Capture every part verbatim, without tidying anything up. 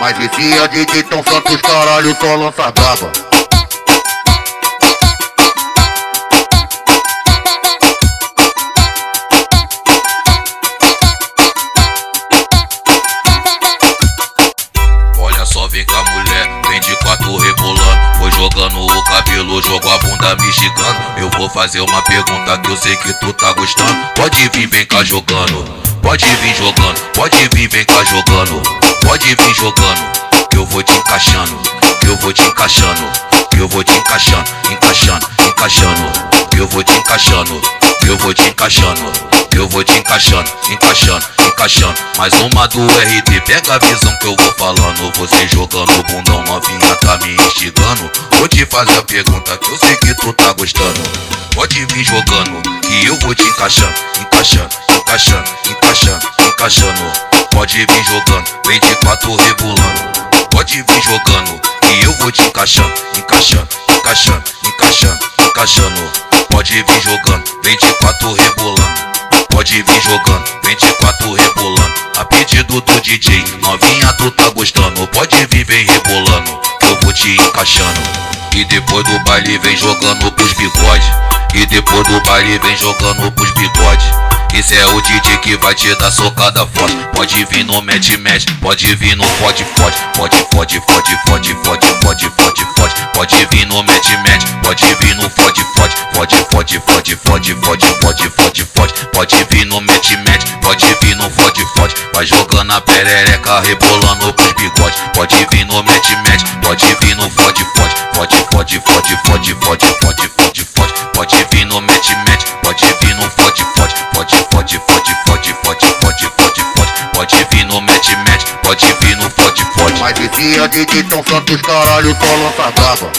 Mas esse é D J Tom Santos, caralho, só lança braba. Olha só, vem cá mulher, vem de quatro rebolando. Foi jogando o cabelo, jogou a bunda me xingando. Eu vou fazer uma pergunta que eu sei que tu tá gostando. Pode vir, vem cá jogando. Pode vir jogando, pode vir, vem cá jogando. Pode vir jogando, que eu vou te encaixando. Que eu vou te encaixando, que eu vou te encaixando. Encaixando, encaixando, que eu vou te encaixando. Que eu vou te encaixando, que eu vou te encaixando. Encaixando, encaixando. Mais uma do R D, pega a visão que eu vou falando. Você jogando bundão, novinha tá me instigando. Vou te fazer a pergunta que eu sei que tu tá gostando. Pode vir jogando, que eu vou te encaixando. Encaixando, encaixando, encaixando, encaixando. Pode vir jogando, vem de quatro rebolando. Pode vir jogando, que eu vou te encaixando. Encaixando, encaixando, encaixando, encaixando. Pode vir jogando, vem de quatro rebolando. Pode vir jogando, vem de quatro rebolando. A pedido do D J, novinha tu tá gostando. Pode vir, vem rebolando, que eu vou te encaixando. E depois do baile vem jogando pros bigodes. E depois do baile vem jogando pros bigodes. Esse é o D J que vai te dar socada forte. Pode vir no match match, pode vir no fode fode. Pode fode fode fode fode fode fode fode. Pode vir no match match, pode vir no fode fode. Pode fode fode fode fode fode fode fode. Pode vir no match match, pode vir no fode fode. Vai jogando a perereca, rebolando pros bigodes. Pode vir no match match, pode vir no fode fode. Pode fode fode fode fode fode fode fode. Pode vir no match match, pode vir no fode fode. Pode fode fode fode fode fode fode fode. Pode vir no match match, pode vir no fode fode. Mas esse é D J Tom Santos, caralho, só lança braba.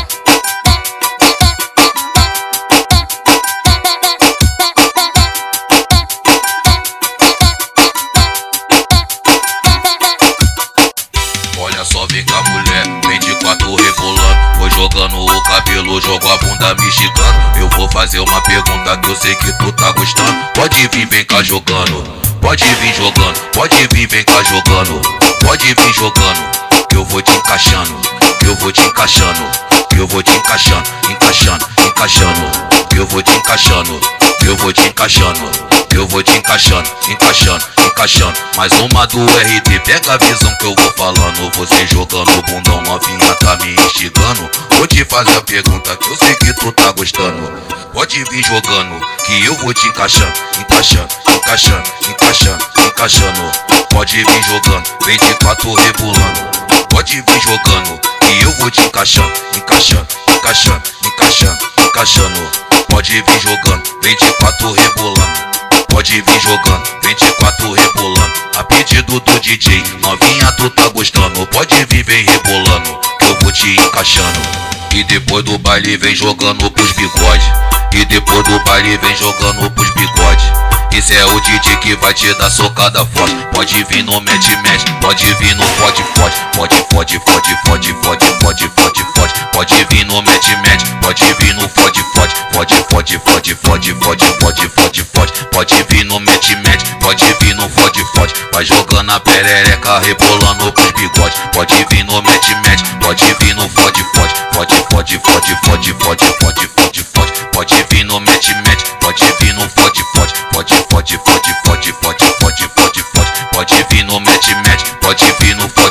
Olha só, vem cá mulher, vem de quatro rebolando. Foi jogando o cabelo, jogou a bunda me xingando. Eu vou fazer uma pergunta que eu sei que tu tá gostando. Pode vir, vem cá jogando. Pode vir jogando, pode vir, vem cá jogando. Pode vir jogando, que eu vou te encaixando. Que eu vou te encaixando, que eu vou te encaixando. Encaixando, encaixando, que eu vou te encaixando. Que eu vou te encaixando, que eu vou te encaixando. Encaixando, encaixando. Mais uma do R D, pega a visão que eu vou falando. Você jogando bundão, novinha tá me instigando. Vou te fazer a pergunta que eu sei que tu tá gostando. Pode vir jogando, que eu vou te encaixando. Encaixando, encaixando, encaixando, encaixando. Pode vir jogando, vem de quatro rebolando. Pode vir jogando, que eu vou te encaixando. Encaixando, encaixando, encaixando, encaixando. Pode vir jogando, vem de quatro rebolando. Pode vir jogando, vem de quatro rebolando. A pedido do D J, novinha tu tá gostando. Pode vir, vem rebolando, que eu vou te encaixando. E depois do baile vem jogando pros bigodes. E depois do baile vem jogando pros bigodes. Esse é o D J que vai te dar socada forte. Pode vir no match match, pode vir no fode fode. Pode fode fode fode fode fode fode fode. Pode vir no match match, pode vir no fode fode. Pode fode fode fode fode fode fode fode. Pode vir no match match, pode vir no fode fode. Vai jogando a perereca, rebolando pros bigodes. Pode vir no match match, pode vir no fode fode. Pode fode fode fode fode fode fode fode. Pode vir no match match, pode vir no fode fode. Pode fode fode fode fode fode fode fode. Pode vir no match match, pode vir no fode